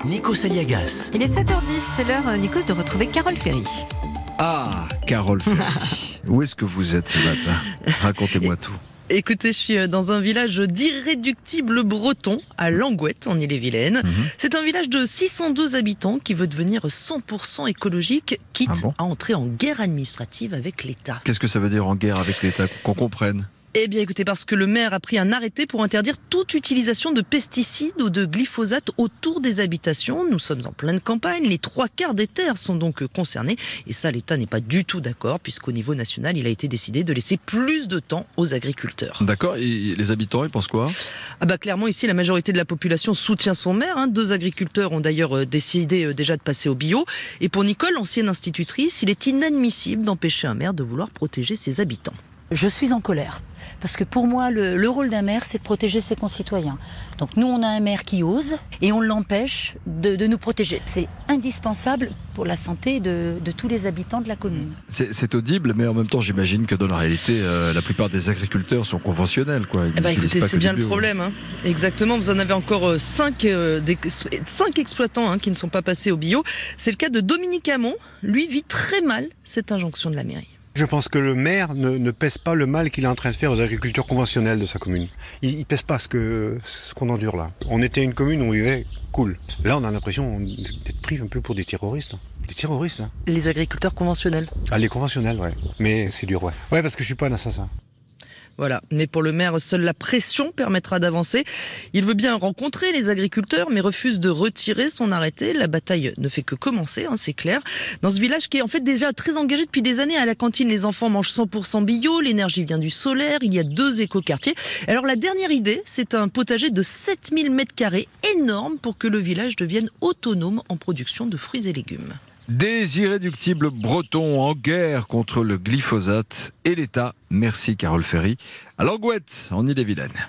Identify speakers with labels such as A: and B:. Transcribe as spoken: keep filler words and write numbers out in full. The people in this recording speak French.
A: Nikos Aliagas.
B: Il est sept heures dix, c'est l'heure, Nikos, de retrouver Carole Ferry.
C: Ah, Carole Ferry, où est-ce que vous êtes ce matin? Racontez-moi tout.
D: Écoutez, je suis dans un village d'irréductibles bretons, à Langouette, en Ille-et-Vilaine. Mmh. C'est un village de six cent deux habitants qui veut devenir cent pour cent écologique, quitte ah bon à entrer en guerre administrative avec l'État.
C: Qu'est-ce que ça veut dire en guerre avec l'État, qu'on comprenne?
D: Eh bien écoutez, parce que le maire a pris un arrêté pour interdire toute utilisation de pesticides ou de glyphosate autour des habitations. Nous sommes en pleine campagne, les trois quarts des terres sont donc concernées. Et ça, l'État n'est pas du tout d'accord, puisqu'au niveau national, il a été décidé de laisser plus de temps aux agriculteurs.
C: D'accord, et les habitants, ils pensent quoi?
D: Ah bah clairement, ici, la majorité de la population soutient son maire. Hein. Deux agriculteurs ont d'ailleurs décidé déjà de passer au bio. Et pour Nicole, ancienne institutrice, il est inadmissible d'empêcher un maire de vouloir protéger ses habitants.
E: Je suis en colère, parce que pour moi, le, le rôle d'un maire, c'est de protéger ses concitoyens. Donc nous, on a un maire qui ose, et on l'empêche de, de nous protéger. C'est indispensable pour la santé de, de tous les habitants de la commune.
C: C'est, c'est audible, mais en même temps, j'imagine que dans la réalité, euh, la plupart des agriculteurs sont conventionnels, quoi.
D: Eh ben, écoutez, c'est bien le problème. Hein. Exactement, vous en avez encore cinq euh, exploitants hein, qui ne sont pas passés au bio. C'est le cas de Dominique Hamon. Lui vit très mal cette injonction de la mairie.
F: Je pense que le maire ne, ne pèse pas le mal qu'il est en train de faire aux agriculteurs conventionnels de sa commune. Il ne pèse pas ce, que, ce qu'on endure là. On était une commune où on vivait cool. Là, on a l'impression d'être pris un peu pour des terroristes. Des terroristes. Hein.
D: Les agriculteurs conventionnels.
F: Ah, les conventionnels, ouais. Mais c'est dur, ouais. Ouais, parce que je suis pas un assassin.
D: Voilà. Mais pour le maire, seule la pression permettra d'avancer. Il veut bien rencontrer les agriculteurs, mais refuse de retirer son arrêté. La bataille ne fait que commencer, hein, c'est clair. Dans ce village qui est en fait déjà très engagé depuis des années, à la cantine, les enfants mangent cent pour cent bio, l'énergie vient du solaire, il y a deux écoquartiers. Alors la dernière idée, c'est un potager de sept mille mètres carrés, énorme, pour que le village devienne autonome en production de fruits et légumes.
C: Des irréductibles bretons en guerre contre le glyphosate et l'État. Merci Carole Ferry. À Langouette, en Ille-et-Vilaine.